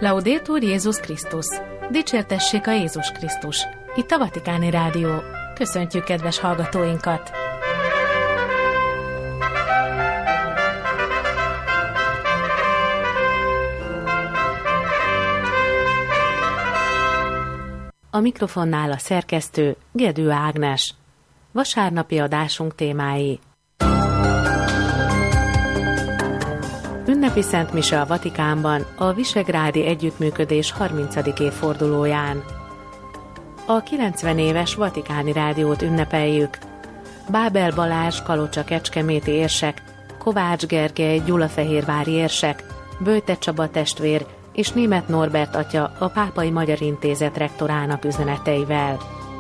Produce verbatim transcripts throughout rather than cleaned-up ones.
Laudetur Jézus Krisztus! Dicsértessék a Jézus Krisztus! Itt a Vatikáni Rádió. Köszöntjük kedves hallgatóinkat! A mikrofonnál a szerkesztő Gedő Ágnes. Vasárnapi adásunk témái. Ünnepi szentmise a Vatikánban a Visegrádi Együttműködés harmincadik évfordulóján. A kilencven éves Vatikáni Rádiót ünnepeljük. Bábel Balázs kalocsa-kecskeméti érsek, Kovács Gergely gyulafehérvári érsek, Böjte Csaba testvér és Németh Norbert atya a Pápai Magyar Intézet rektorának üzeneteivel.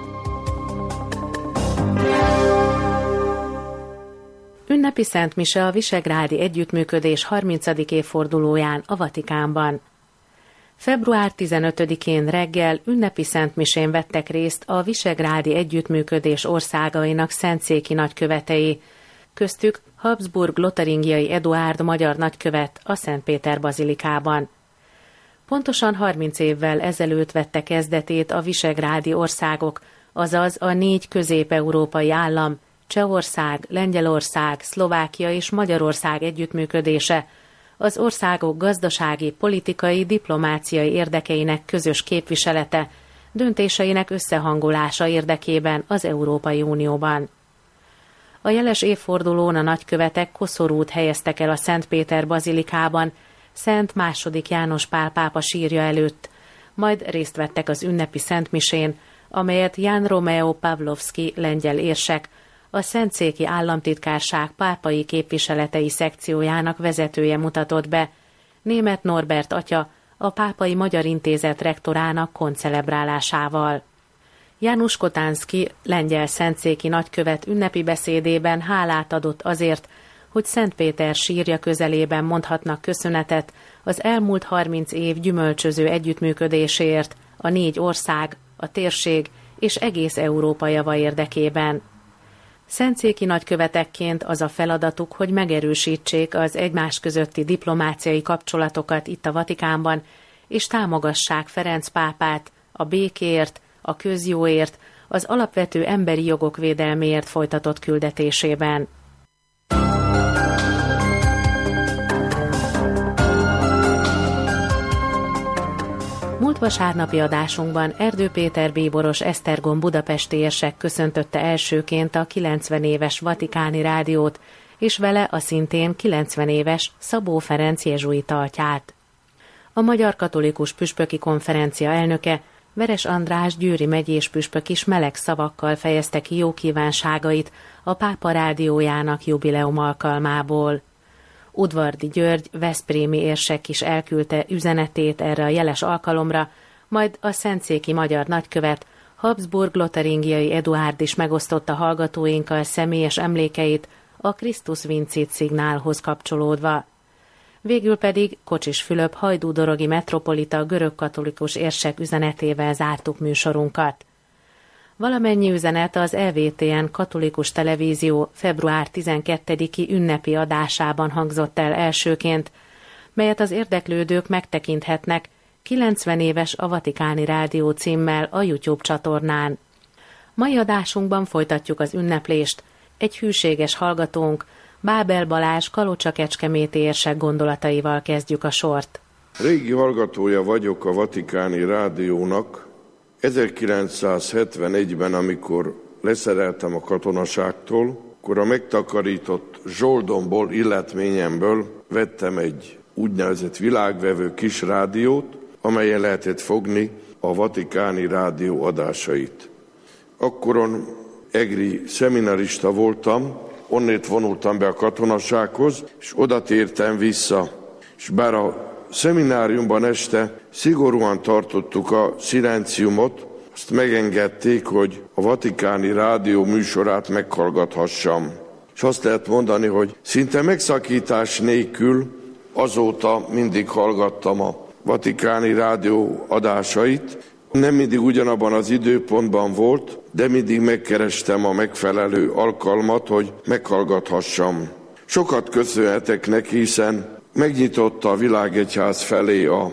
Ünnepi szentmise a Visegrádi Együttműködés harmincadik évfordulóján a Vatikánban. február tizenötödikén reggel ünnepi szentmisén vettek részt a Visegrádi Együttműködés országainak szentszéki nagykövetei, köztük Habsburg-Lotaringiai Eduárd magyar nagykövet a Szent Péter bazilikában. Pontosan harminc évvel ezelőtt vette kezdetét a visegrádi országok, azaz a négy közép-európai állam, Csehország, Lengyelország, Szlovákia és Magyarország együttműködése, az országok gazdasági, politikai, diplomáciai érdekeinek közös képviselete, döntéseinek összehangolása érdekében az Európai Unióban. A jeles évfordulón a nagykövetek koszorút helyeztek el a Szent Péter bazilikában, Szent második János Pál pápa sírja előtt, majd részt vettek az ünnepi szentmisén, amelyet Jan Romeo Pavlovski lengyel érsek, a Szentszéki Államtitkárság pápai képviseletei szekciójának vezetője mutatott be, Németh Norbert atya a Pápai Magyar Intézet rektorának koncelebrálásával. János Kotánszki lengyel szentszéki nagykövet ünnepi beszédében hálát adott azért, hogy Szent Péter sírja közelében mondhatnak köszönetet az elmúlt harminc év gyümölcsöző együttműködéséért a négy ország, a térség és egész Európa java érdekében. Szentszéki nagykövetekként az a feladatuk, hogy megerősítsék az egymás közötti diplomáciai kapcsolatokat itt a Vatikánban, és támogassák Ferenc pápát a békéért, a közjóért, az alapvető emberi jogok védelméért folytatott küldetésében. Múlt vasárnapi adásunkban Erdő Péter bíboros Esztergom budapesti érsek köszöntötte elsőként a kilencven éves Vatikáni Rádiót, és vele a szintén kilencven éves Szabó Ferenc jezsuita atyát. A Magyar Katolikus Püspöki Konferencia elnöke, Veres András győri megyés püspök is meleg szavakkal fejezte ki jó kívánságait a Pápa Rádiójának jubileum alkalmából. Udvardi György veszprémi érsek is elküldte üzenetét erre a jeles alkalomra, majd a szentszéki magyar nagykövet, Habsburg-Lotaringiai Eduárd is megosztotta hallgatóinkkal személyes emlékeit a Christus Vincit szignálhoz kapcsolódva. Végül pedig Kocsis Fülöp hajdúdorogi metropolita görögkatolikus érsek üzenetével zártuk műsorunkat. Valamennyi üzenet az E V T N Katolikus Televízió február tizenkettediki ünnepi adásában hangzott el elsőként, melyet az érdeklődők megtekinthetnek kilencven éves a Vatikáni Rádió címmel a YouTube csatornán. Mai adásunkban folytatjuk az ünneplést, egy hűséges hallgatónk, Bábel Balázs kalocsa-kecskeméti érsek gondolataival kezdjük a sort. Régi hallgatója vagyok a Vatikáni Rádiónak. ezerkilencszázhetvenegyben, amikor leszereltem a katonaságtól, akkor a megtakarított zsoldomból, illetményemből vettem egy úgynevezett világvevő kis rádiót, amelyen lehetett fogni a Vatikáni Rádió adásait. Akkoron egri szeminarista voltam, onnét vonultam be a katonasághoz, és oda tértem vissza. És bár a szemináriumban este szigorúan tartottuk a szilenciumot, azt megengedték, hogy a Vatikáni Rádió műsorát meghallgathassam. És azt lehet mondani, hogy szinte megszakítás nélkül azóta mindig hallgattam a Vatikáni Rádió adásait. Nem mindig ugyanabban az időpontban volt, de mindig megkerestem a megfelelő alkalmat, hogy meghallgathassam. Sokat köszönhetek neki, hiszen megnyitotta a világegyház felé a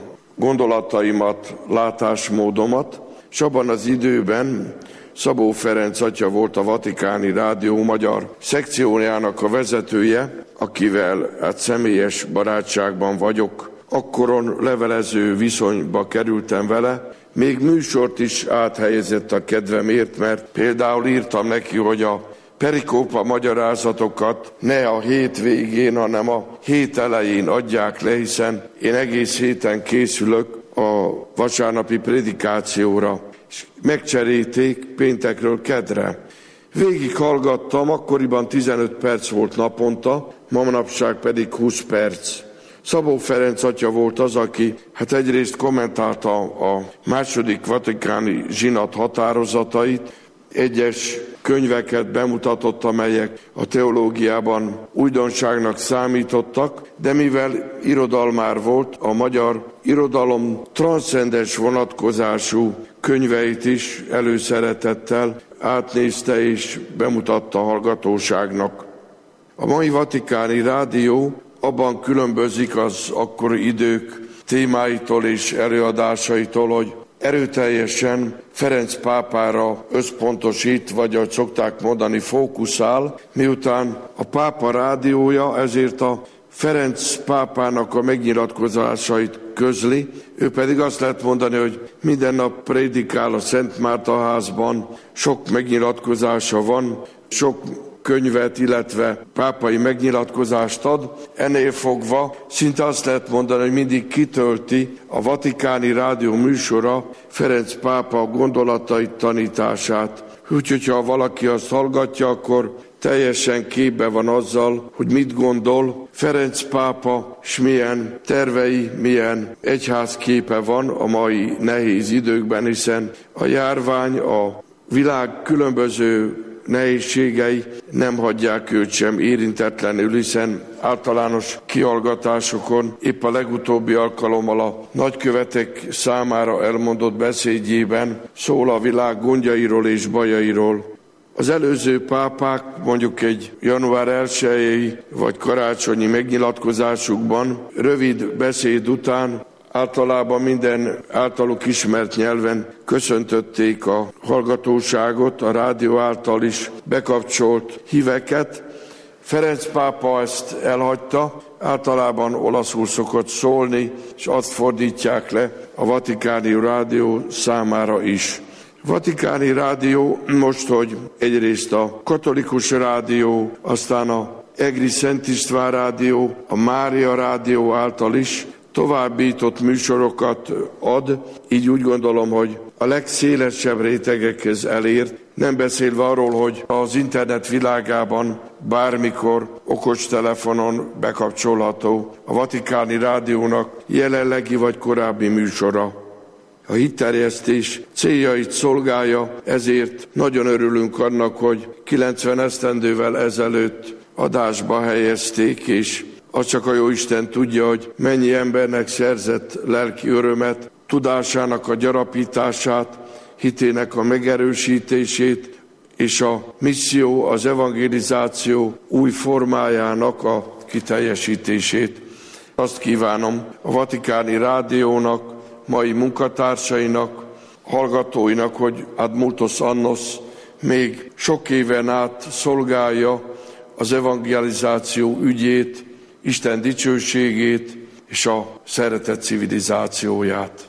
gondolataimat, látásmódomat, és abban az időben Szabó Ferenc atya volt a Vatikáni Rádió magyar szekciójának a vezetője, akivel hát személyes barátságban vagyok. Akkoron levelező viszonyba kerültem vele, még műsort is áthelyezett a kedvemért, mert például írtam neki, hogy a perikópa magyarázatokat ne a hét végén, hanem a hét elején adják le, hiszen én egész héten készülök a vasárnapi prédikációra, és megcserélték péntekről kedre. Végig hallgattam, akkoriban tizenöt perc volt naponta, manapság pedig húsz perc. Szabó Ferenc atya volt az, aki hát egyrészt kommentálta a második vatikáni zsinat határozatait, egyes könyveket bemutatott, amelyek a teológiában újdonságnak számítottak, de mivel irodalmár volt, a magyar irodalom transzcendens vonatkozású könyveit is előszeretettel átnézte és bemutatta a hallgatóságnak. A mai Vatikáni Rádió abban különbözik az akkori idők témáitól és előadásaitól, hogy erőteljesen Ferenc pápára összpontosít, vagy ahogy szokták mondani, fókuszál, miután a pápa rádiója ezért a Ferenc pápának a megnyilatkozásait közli, ő pedig azt lehet mondani, hogy minden nap prédikál a Szent Márta házban, sok megnyilatkozása van, sok könyvet, illetve pápai megnyilatkozást ad. Ennél fogva szinte azt lehet mondani, hogy mindig kitölti a Vatikáni Rádió műsora Ferenc pápa gondolatait, tanítását. Úgyhogy ha valaki azt hallgatja, akkor teljesen képbe van azzal, hogy mit gondol Ferenc pápa, és milyen tervei, milyen egyházképe van a mai nehéz időkben, hiszen a járvány, a világ különböző nehézségei nem hagyják őt sem érintetlenül, hiszen általános kihallgatásokon épp a legutóbbi alkalommal a nagykövetek számára elmondott beszédjében szól a világ gondjairól és bajairól. Az előző pápák mondjuk egy január elsejei vagy karácsonyi megnyilatkozásukban rövid beszéd után általában minden általuk ismert nyelven köszöntötték a hallgatóságot, a rádió által is bekapcsolt híveket. Ferenc pápa ezt elhagyta, általában olaszul szokott szólni, és azt fordítják le a Vatikáni Rádió számára is. Vatikáni Rádió most, hogy egyrészt a katolikus rádió, aztán a Egri Szent István Rádió, a Mária Rádió által is továbbított műsorokat ad, így úgy gondolom, hogy a legszélesebb rétegekhez elért, nem beszélve arról, hogy az internet világában bármikor okostelefonon bekapcsolható a Vatikáni Rádiónak jelenlegi vagy korábbi műsora. A hitterjesztés céljait szolgálja, ezért nagyon örülünk annak, hogy kilencven esztendővel ezelőtt adásba helyezték, és az csak a Jóisten tudja, hogy mennyi embernek szerzett lelki örömet, tudásának a gyarapítását, hitének a megerősítését, és a misszió, az evangelizáció új formájának a kiteljesítését. Azt kívánom a Vatikáni Rádiónak, mai munkatársainak, hallgatóinak, hogy ad multos annos még sok éven át szolgálja az evangelizáció ügyét, Isten dicsőségét és a szeretet civilizációját.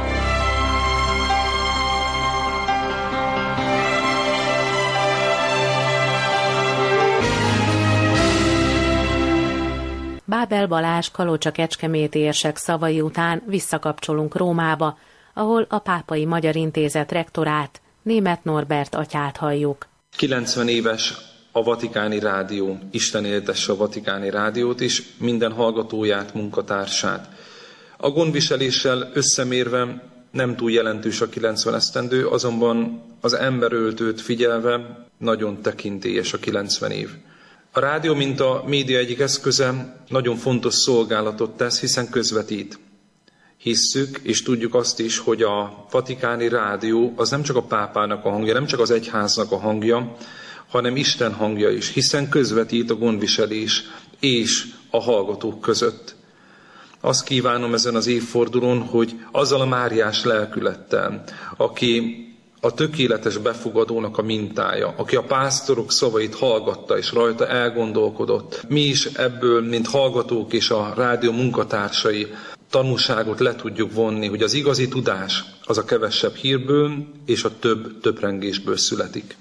Bábel Balázs kalocsa-kecskeméti érsek szavai után visszakapcsolunk Rómába, ahol a Pápai Magyar Intézet rektorát, Németh Norbert atyát halljuk. kilencven éves a Vatikáni Rádió, Isten éltesse a Vatikáni Rádiót is, minden hallgatóját, munkatársát. A gondviseléssel összemérve nem túl jelentős a kilencven esztendő, azonban az emberöltőt figyelve nagyon tekintélyes a kilencven év. A rádió, mint a média egyik eszköze, nagyon fontos szolgálatot tesz, hiszen közvetít. Hisszük és tudjuk azt is, hogy a Vatikáni Rádió az nem csak a pápának a hangja, nem csak az egyháznak a hangja, hanem Isten hangja is, hiszen közvetít a gondviselés és a hallgatók között. Azt kívánom ezen az évfordulón, hogy azzal a máriás lelkülettel, aki a tökéletes befogadónak a mintája, aki a pásztorok szavait hallgatta és rajta elgondolkodott, mi is ebből, mint hallgatók és a rádió munkatársai tanúságot le tudjuk vonni, hogy az igazi tudás az a kevesebb hírből és a több töprengésből születik.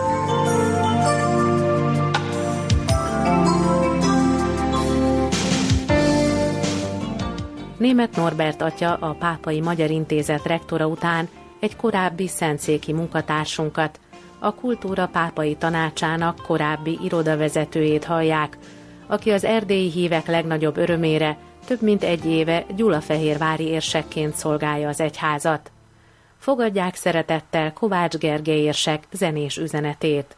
Németh Norbert atya, a Pápai Magyar Intézet rektora után egy korábbi szentszéki munkatársunkat, a Kultúra Pápai Tanácsának korábbi irodavezetőjét hallják, aki az erdélyi hívek legnagyobb örömére több mint egy éve gyulafehérvári érsekként szolgálja az egyházat. Fogadják szeretettel Kovács Gergely érsek zenés üzenetét.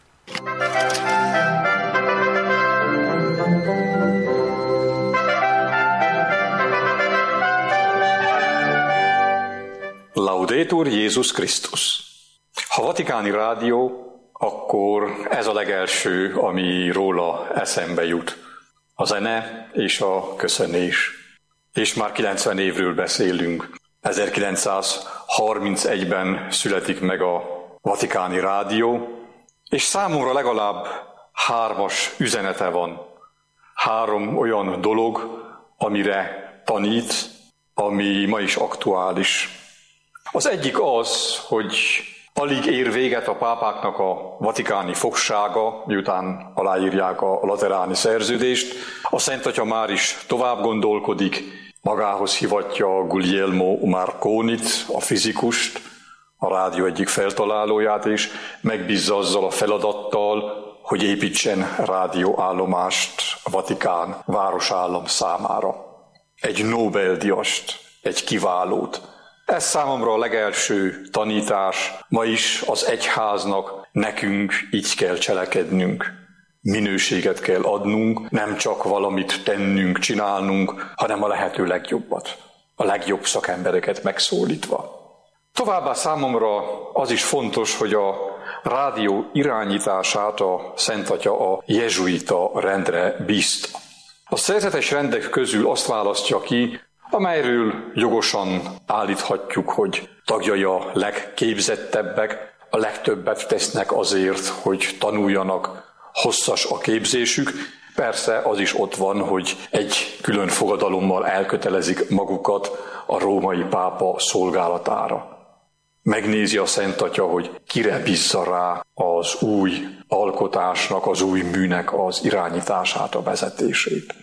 Laudetur Jézus Krisztus! Ha Vatikáni Rádió, akkor ez a legelső, ami róla eszembe jut. A zene és a köszönés. És már kilencven évről beszélünk. ezerkilencszázharmincegyben születik meg a Vatikáni Rádió, és számomra legalább hármas üzenete van. Három olyan dolog, amire tanít, ami ma is aktuális. Az egyik az, hogy alig ér véget a pápáknak a vatikáni fogsága, miután aláírják a lateráni szerződést. A Szent Atya már is tovább gondolkodik, magához hivatja Guglielmo Marconit, a fizikust, a rádió egyik feltalálóját, és megbízza azzal a feladattal, hogy építsen rádióállomást a Vatikán városállam számára. Egy Nobel-díjast, egy kiválót. Ez számomra a legelső tanítás, ma is az egyháznak, nekünk így kell cselekednünk. Minőséget kell adnunk, nem csak valamit tennünk, csinálnunk, hanem a lehető legjobbat, a legjobb szakembereket megszólítva. Továbbá számomra az is fontos, hogy a rádió irányítását a Szent Atya a jezsuita rendre bízta. A szerzetes rendek közül azt választja ki, amelyről jogosan állíthatjuk, hogy tagjai a legképzettebbek, a legtöbbet tesznek azért, hogy tanuljanak, hosszas a képzésük. Persze az is ott van, hogy egy külön fogadalommal elkötelezik magukat a római pápa szolgálatára. Megnézi a Szent Atya, hogy kire bízza rá az új alkotásnak, az új műnek az irányítását, a vezetését.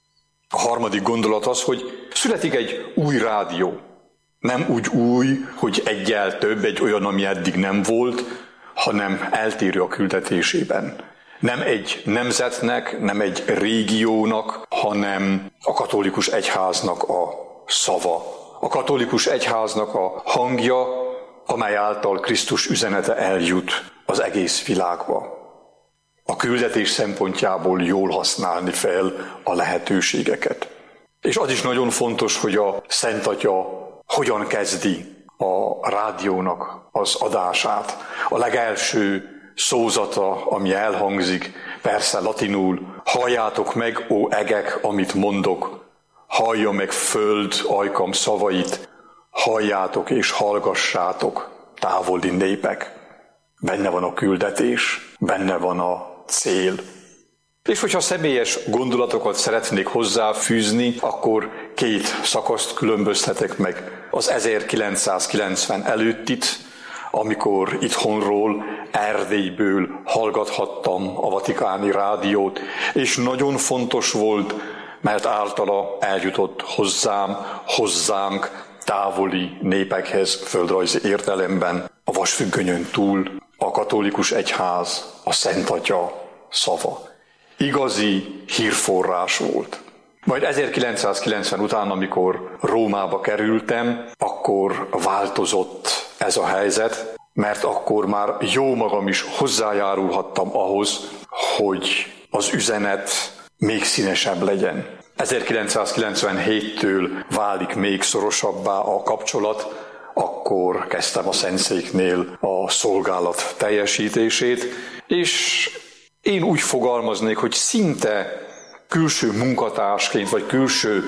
A harmadik gondolat az, hogy születik egy új rádió. Nem úgy új, hogy egyel több, egy olyan, ami eddig nem volt, hanem eltérő a küldetésében. Nem egy nemzetnek, nem egy régiónak, hanem a katolikus egyháznak a szava. A katolikus egyháznak a hangja, amely által Krisztus üzenete eljut az egész világba. A küldetés szempontjából jól használni fel a lehetőségeket. És az is nagyon fontos, hogy a Szent Atya hogyan kezdi a rádiónak az adását. A legelső szózata, ami elhangzik, persze latinul, halljátok meg, ó egek, amit mondok, hallja meg föld, ajkam szavait, halljátok és hallgassátok, távoli népek. Benne van a küldetés, benne van a cél. És hogyha személyes gondolatokat szeretnék hozzáfűzni, akkor két szakaszt különböztetek meg. Az ezerkilencszázkilencven előttit, amikor itthonról, Erdélyből hallgathattam a Vatikáni Rádiót, és nagyon fontos volt, mert általa eljutott hozzám, hozzánk, távoli népekhez földrajzi értelemben, a vasfüggönyön túl a katolikus egyház, a Szent Atya szava. Igazi hírforrás volt. Majd ezerkilencszázkilencven után, amikor Rómába kerültem, akkor változott ez a helyzet, mert akkor már jó magam is hozzájárulhattam ahhoz, hogy az üzenet még színesebb legyen. ezerkilencszázkilencvenhéttől válik még szorosabbá a kapcsolat, akkor kezdtem a Szentszéknél a szolgálat teljesítését, és én úgy fogalmaznék, hogy szinte külső munkatársként, vagy külső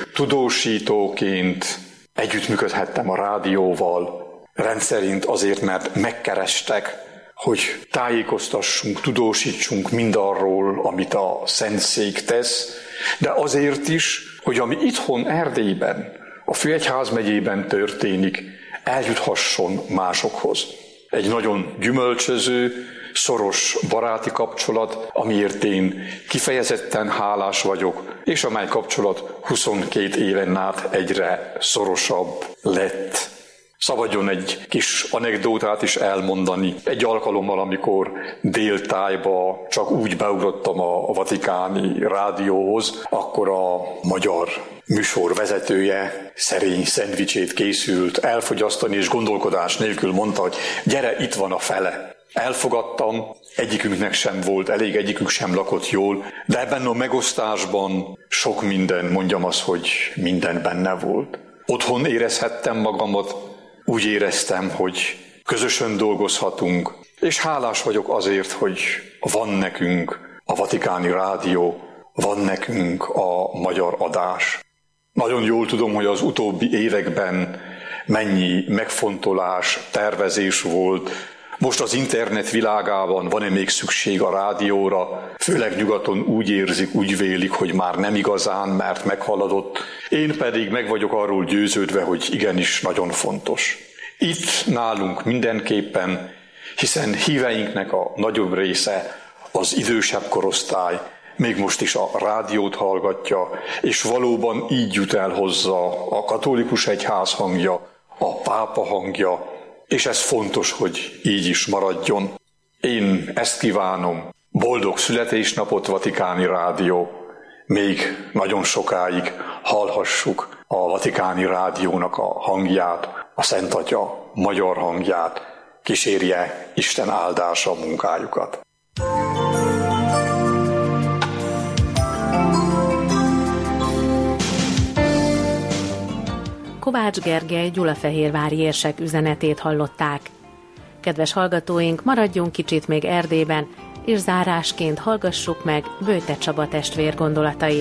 tudósítóként együttműködhettem a rádióval, rendszerint azért, mert megkerestek, hogy tájékoztassunk, tudósítsunk mindarról, amit a Szentszék tesz, de azért is, hogy ami itthon Erdélyben, a Főegyházmegyében történik, eljuthasson másokhoz. Egy nagyon gyümölcsöző, szoros baráti kapcsolat, amiért én kifejezetten hálás vagyok, és amely kapcsolat huszonkét éven át egyre szorosabb lett. Szabadjon egy kis anekdótát is elmondani. Egy alkalommal, amikor déltájba csak úgy beugrottam a vatikáni rádióhoz, akkor a magyar műsor vezetője szerény szendvicsét készült elfogyasztani, és gondolkodás nélkül mondta, hogy gyere, itt van a fele. Elfogadtam, egyikünknek sem volt elég, egyikünk sem lakott jól, de ebben a megosztásban sok minden, mondjam azt, hogy minden benne volt. Otthon érezhettem magamat, úgy éreztem, hogy közösen dolgozhatunk, és hálás vagyok azért, hogy van nekünk a Vatikáni Rádió, van nekünk a magyar adás. Nagyon jól tudom, hogy az utóbbi években mennyi megfontolás, tervezés volt. Most az internet világában van-e még szükség a rádióra? Főleg nyugaton úgy érzik, úgy vélik, hogy már nem igazán, mert meghaladott. Én pedig meg vagyok arról győződve, hogy igenis nagyon fontos. Itt nálunk mindenképpen, hiszen híveinknek a nagyobb része az idősebb korosztály, még most is a rádiót hallgatja, és valóban így jut el hozzá a katolikus egyház hangja, a pápa hangja, és ez fontos, hogy így is maradjon. Én ezt kívánom. Boldog születésnapot, Vatikáni Rádió! Még nagyon sokáig hallhassuk a Vatikáni Rádiónak a hangját, a Szent Atya magyar hangját, kísérje Isten áldása a munkájukat. Kovács Gergely gyulafehérvári érsek üzenetét hallották. Kedves hallgatóink, maradjunk kicsit még Erdélyben, és zárásként hallgassuk meg Böjte Csaba testvér gondolatait.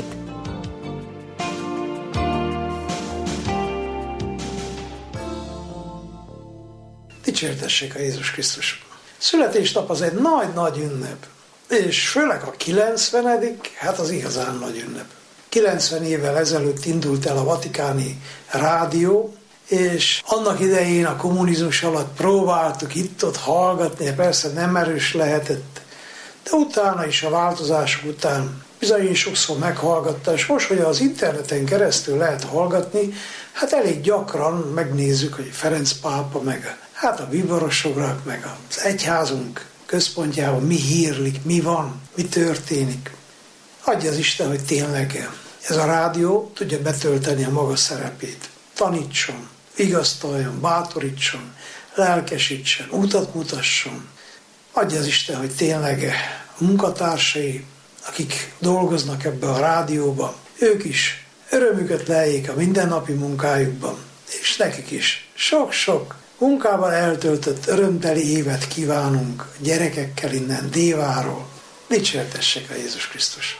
Dicsértessék a Jézus Krisztus! Születésnap az egy nagy-nagy ünnep, és főleg a kilencvenedik, hát az igazán nagy ünnep. kilencven évvel ezelőtt indult el a Vatikáni Rádió, és annak idején a kommunizmus alatt próbáltuk itt-ott hallgatni, persze nem erős lehetett, de utána is a változások után bizony sokszor meghallgatta, és most, hogy az interneten keresztül lehet hallgatni, hát elég gyakran megnézzük, hogy Ferenc pápa, meg hát a bíborosok, meg az egyházunk központjában mi hírlik, mi van, mi történik. Adja az Isten, hogy tényleg ez a rádió tudja betölteni a maga szerepét. Tanítson, vigasztaljon, bátorítson, lelkesítsen, utat mutasson. Adja az Isten, hogy tényleg a munkatársai, akik dolgoznak ebbe a rádióban, ők is örömüket leljék a mindennapi munkájukban, és nekik is sok-sok munkával eltöltött örömteli évet kívánunk gyerekekkel innen Déváról. Dicsértessék a Jézus Krisztus!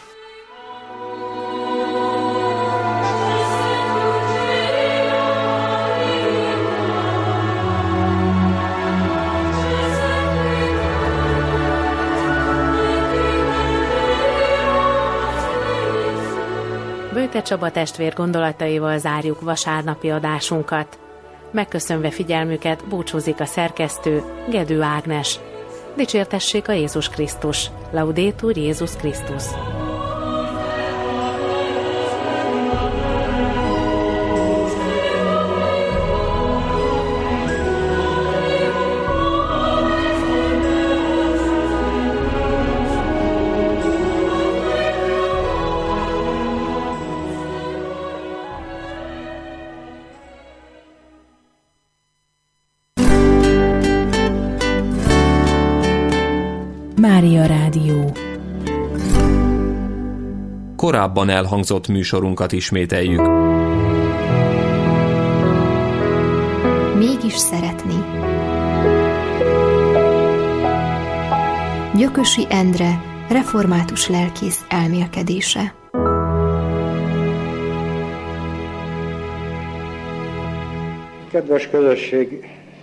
Böjte Csaba testvér gondolataival zárjuk vasárnapi adásunkat. Megköszönve figyelmüket búcsúzik a szerkesztő, Gedő Ágnes. Dicsértessék a Jézus Krisztus! Laudetur Jézus Krisztus! Mária Rádió. Korábban elhangzott műsorunkat ismételjük. Mégis szeretni. Gyökösi Endre református lelkész elmélkedése. Kedves közösség,